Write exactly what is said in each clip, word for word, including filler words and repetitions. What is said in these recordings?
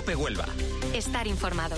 COPE Huelva. Estar informado.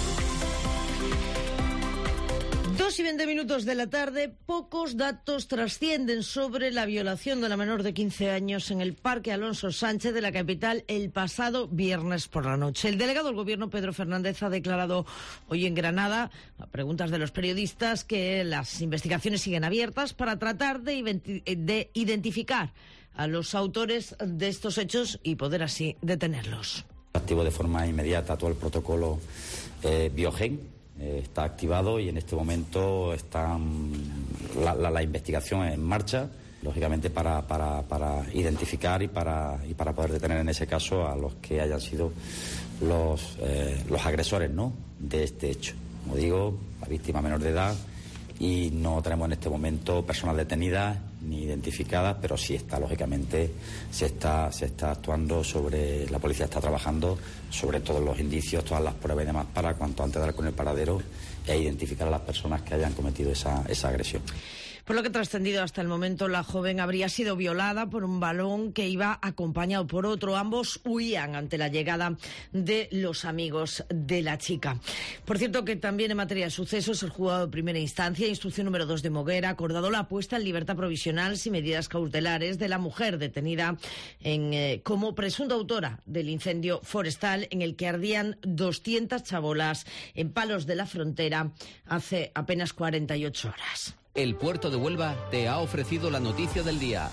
Dos y veinte minutos de la tarde, pocos datos trascienden sobre la violación de la menor de quince años en el Parque Alonso Sánchez de la capital el pasado viernes por la noche. El delegado del Gobierno, Pedro Fernández, ha declarado hoy en Granada, a preguntas de los periodistas, que las investigaciones siguen abiertas para tratar de, de identificar a los autores de estos hechos y poder así detenerlos. Activo de forma inmediata todo el protocolo eh, Biogen. Eh, está activado y en este momento está la, la, la investigación en marcha, lógicamente para, para, para identificar y para, y para poder detener en ese caso a los que hayan sido los, eh, los agresores, ¿no?, de este hecho. Como digo, la víctima menor de edad, y no tenemos en este momento personas detenidas ni identificadas, pero sí está, lógicamente, se está, se está actuando sobre, la policía está trabajando sobre todos los indicios, todas las pruebas y demás, para cuanto antes dar con el paradero e identificar a las personas que hayan cometido esa, esa agresión. Por lo que ha trascendido hasta el momento, la joven habría sido violada por un varón que iba acompañado por otro. Ambos huían ante la llegada de los amigos de la chica. Por cierto, que también en materia de sucesos, el juzgado de primera instancia, instrucción número dos de Moguera, ha acordado la puesta en libertad provisional sin medidas cautelares de la mujer detenida en, eh, como presunta autora del incendio forestal en el que ardían doscientas chabolas en Palos de la Frontera hace apenas cuarenta y ocho horas. El Puerto de Huelva te ha ofrecido la noticia del día.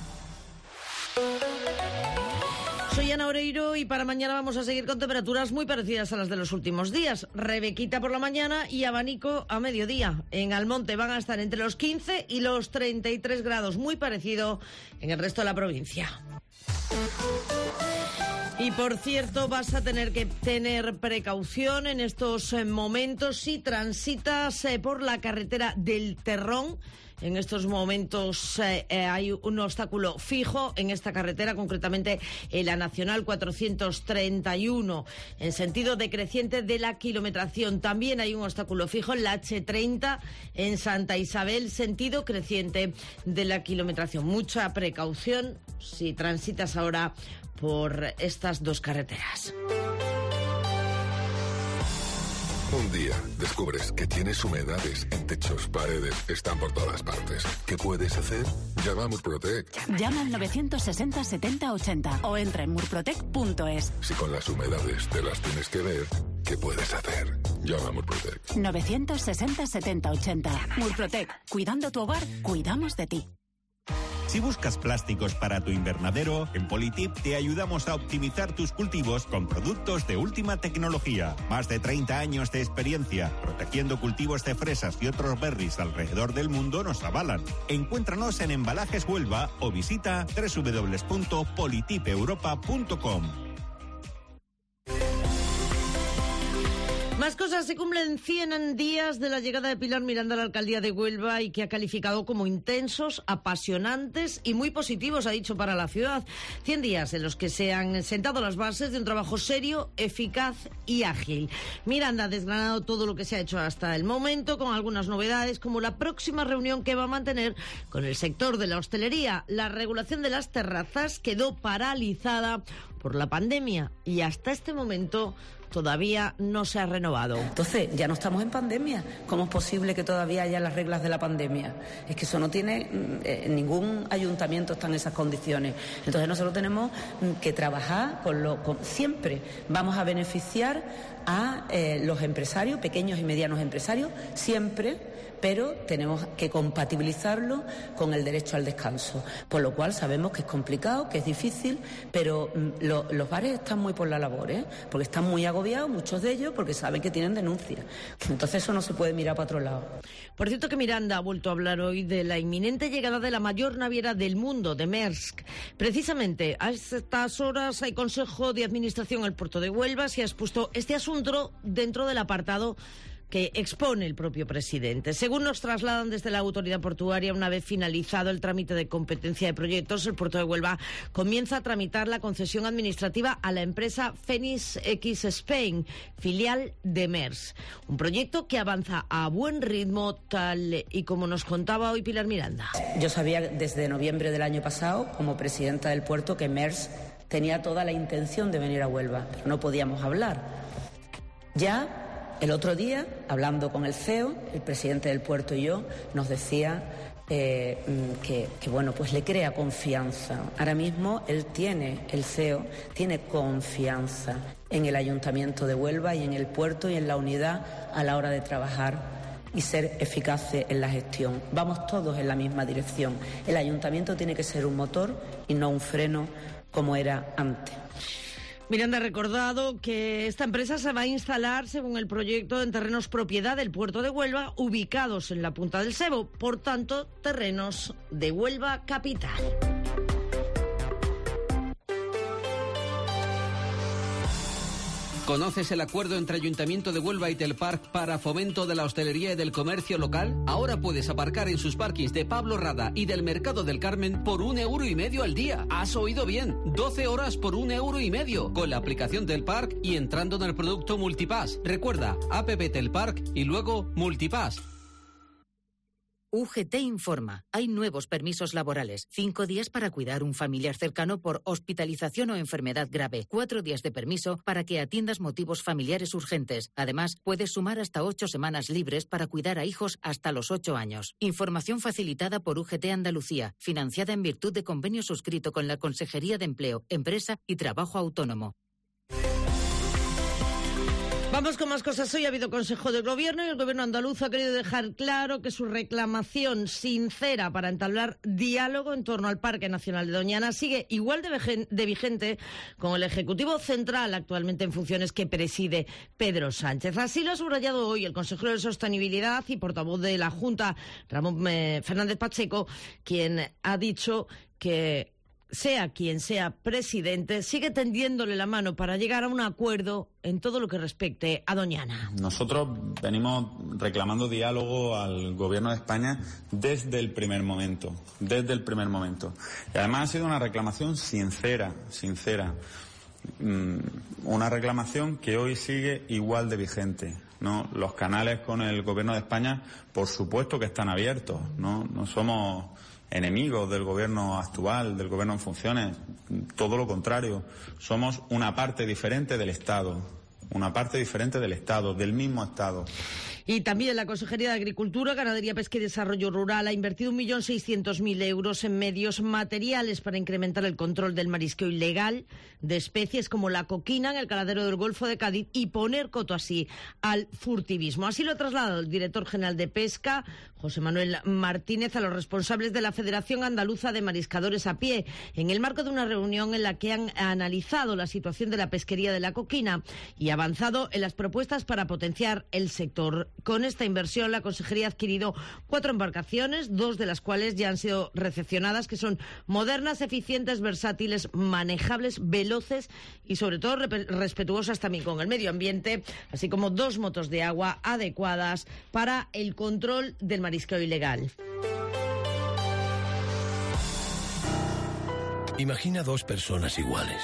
Soy Ana Oreiro y para mañana vamos a seguir con temperaturas muy parecidas a las de los últimos días. Rebequita por la mañana y abanico a mediodía. En Almonte van a estar entre los quince y los treinta y tres grados, muy parecido en el resto de la provincia. Y por cierto, vas a tener que tener precaución en estos momentos si transitas eh, por la carretera del Terrón. En estos momentos eh, eh, hay un obstáculo fijo en esta carretera, concretamente en la Nacional cuatrocientos treinta y uno, en sentido decreciente de la kilometración. También hay un obstáculo fijo en la hache treinta en Santa Isabel, sentido creciente de la kilometración. Mucha precaución si transitas ahora por estas dos carreteras. Un día descubres que tienes humedades en techos, paredes, están por todas partes. ¿Qué puedes hacer? Llama a Murprotec. Llama al novecientos sesenta setenta ochenta o entra en murprotec punto es. Si con las humedades te las tienes que ver, ¿qué puedes hacer? Llama a Murprotec. novecientos sesenta setenta ochenta. Murprotec. Cuidando tu hogar, cuidamos de ti. Si buscas plásticos para tu invernadero, en Politip te ayudamos a optimizar tus cultivos con productos de última tecnología. Más de treinta años de experiencia protegiendo cultivos de fresas y otros berries alrededor del mundo nos avalan. Encuéntranos en Embalajes Huelva o visita doble u doble u doble u punto politip europa punto com. Más cosas. Se cumplen cien días de la llegada de Pilar Miranda a la alcaldía de Huelva y que ha calificado como intensos, apasionantes y muy positivos, ha dicho, para la ciudad. cien días en los que se han sentado las bases de un trabajo serio, eficaz y ágil. Miranda ha desgranado todo lo que se ha hecho hasta el momento, con algunas novedades, como la próxima reunión que va a mantener con el sector de la hostelería. La regulación de las terrazas quedó paralizada por la pandemia y hasta este momento todavía no se ha renovado. Entonces, ya no estamos en pandemia. ¿Cómo es posible que todavía haya las reglas de la pandemia? Es que eso no tiene... Eh, ningún ayuntamiento está en esas condiciones. Entonces, nosotros tenemos que trabajar con lo... Con, siempre vamos a beneficiar a eh, los empresarios, pequeños y medianos empresarios, siempre, pero tenemos que compatibilizarlo con el derecho al descanso. Por lo cual sabemos que es complicado, que es difícil, pero mm, lo, los bares están muy por la labor, ¿eh? Porque están muy agobiados, muchos de ellos, porque saben que tienen denuncias. Entonces eso no se puede mirar para otro lado. Por cierto, que Miranda ha vuelto a hablar hoy de la inminente llegada de la mayor naviera del mundo, de Maersk. Precisamente a estas horas hay Consejo de Administración en el Puerto de Huelva. Se ha expuesto este asunto dentro del apartado que expone el propio presidente. Según nos trasladan desde la autoridad portuaria, una vez finalizado el trámite de competencia de proyectos, el Puerto de Huelva comienza a tramitar la concesión administrativa a la empresa Phoenix X Spain, filial de Maersk. Un proyecto que avanza a buen ritmo, tal y como nos contaba hoy Pilar Miranda. Yo sabía desde noviembre del año pasado, como presidenta del puerto, que Maersk tenía toda la intención de venir a Huelva, pero no podíamos hablar. Ya el otro día, hablando con el C E O, el presidente del puerto y yo, nos decía eh, que, que, bueno, pues le crea confianza. Ahora mismo él tiene, el C E O, tiene confianza en el Ayuntamiento de Huelva y en el puerto y en la unidad a la hora de trabajar y ser eficaces en la gestión. Vamos todos en la misma dirección. El Ayuntamiento tiene que ser un motor y no un freno como era antes. Miranda ha recordado que esta empresa se va a instalar, según el proyecto, en terrenos propiedad del puerto de Huelva, ubicados en la punta del Sebo, por tanto, terrenos de Huelva capital. ¿Conoces el acuerdo entre Ayuntamiento de Huelva y Telpark para fomento de la hostelería y del comercio local? Ahora puedes aparcar en sus parkings de Pablo Rada y del Mercado del Carmen por un euro y medio al día. ¿Has oído bien? doce horas por un euro y medio, con la aplicación Telpark y entrando en el producto Multipass. Recuerda, app Telpark y luego Multipass. U G T informa. Hay nuevos permisos laborales. Cinco días para cuidar un familiar cercano por hospitalización o enfermedad grave. Cuatro días de permiso para que atiendas motivos familiares urgentes. Además, puedes sumar hasta ocho semanas libres para cuidar a hijos hasta los ocho años. Información facilitada por U G T Andalucía, financiada en virtud de convenio suscrito con la Consejería de Empleo, Empresa y Trabajo Autónomo. Vamos con más cosas. Hoy ha habido Consejo de Gobierno y el Gobierno andaluz ha querido dejar claro que su reclamación sincera para entablar diálogo en torno al Parque Nacional de Doñana sigue igual de, de vigente con el Ejecutivo Central, actualmente en funciones, que preside Pedro Sánchez. Así lo ha subrayado hoy el consejero de Sostenibilidad y portavoz de la Junta, Ramón eh, Fernández Pacheco, quien ha dicho que sea quien sea presidente, sigue tendiéndole la mano para llegar a un acuerdo en todo lo que respecte a Doñana. Nosotros venimos reclamando diálogo al Gobierno de España desde el primer momento, desde el primer momento. Y además ha sido una reclamación sincera, sincera. Una reclamación que hoy sigue igual de vigente, ¿no? Los canales con el Gobierno de España, por supuesto que están abiertos, ¿no? No somos enemigos del gobierno actual, del gobierno en funciones, todo lo contrario, somos una parte diferente del Estado, una parte diferente del Estado, del mismo Estado. Y también la Consejería de Agricultura, Ganadería, Pesca y Desarrollo Rural ha invertido un millón seiscientos mil euros en medios materiales para incrementar el control del marisqueo ilegal de especies como la coquina en el caladero del Golfo de Cádiz y poner coto así al furtivismo. Así lo ha trasladado el director general de Pesca, José Manuel Martínez, a los responsables de la Federación Andaluza de Mariscadores a Pie, en el marco de una reunión en la que han analizado la situación de la pesquería de la coquina y avanzado en las propuestas para potenciar el sector. Con esta inversión, la Consejería ha adquirido cuatro embarcaciones, dos de las cuales ya han sido recepcionadas, que son modernas, eficientes, versátiles, manejables, veloces y, sobre todo, respetuosas también con el medio ambiente, así como dos motos de agua adecuadas para el control del marisqueo ilegal. Imagina dos personas iguales,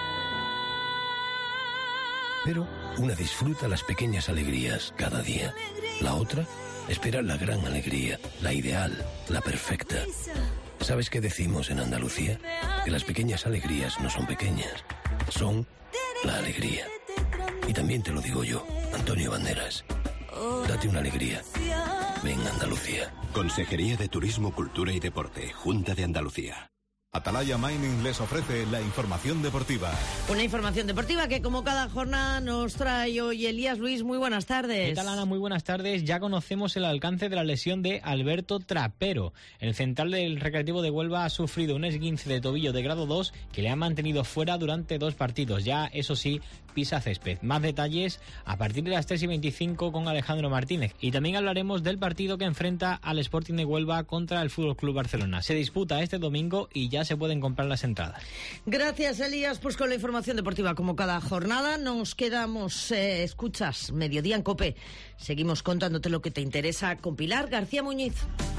pero una disfruta las pequeñas alegrías cada día. La otra espera la gran alegría, la ideal, la perfecta. ¿Sabes qué decimos en Andalucía? Que las pequeñas alegrías no son pequeñas, son la alegría. Y también te lo digo yo, Antonio Banderas. Date una alegría. Ven Andalucía. Consejería de Turismo, Cultura y Deporte, Junta de Andalucía. Atalaya Mining les ofrece la información deportiva. Una información deportiva que, como cada jornada, nos trae hoy Elías Luis. Muy buenas tardes. ¿Qué tal, Ana? Muy buenas tardes. Ya conocemos el alcance de la lesión de Alberto Trapero. El central del Recreativo de Huelva ha sufrido un esguince de tobillo de grado dos que le ha mantenido fuera durante dos partidos. Ya, eso sí, pisa césped. Más detalles a partir de las tres y veinticinco con Alejandro Martínez. Y también hablaremos del partido que enfrenta al Sporting de Huelva contra el F C Barcelona. Se disputa este domingo y ya se pueden comprar las entradas. Gracias, Elías. Pues con la información deportiva, como cada jornada, nos quedamos, eh, escuchas, Mediodía en COPE. Seguimos contándote lo que te interesa con Pilar García Muñiz.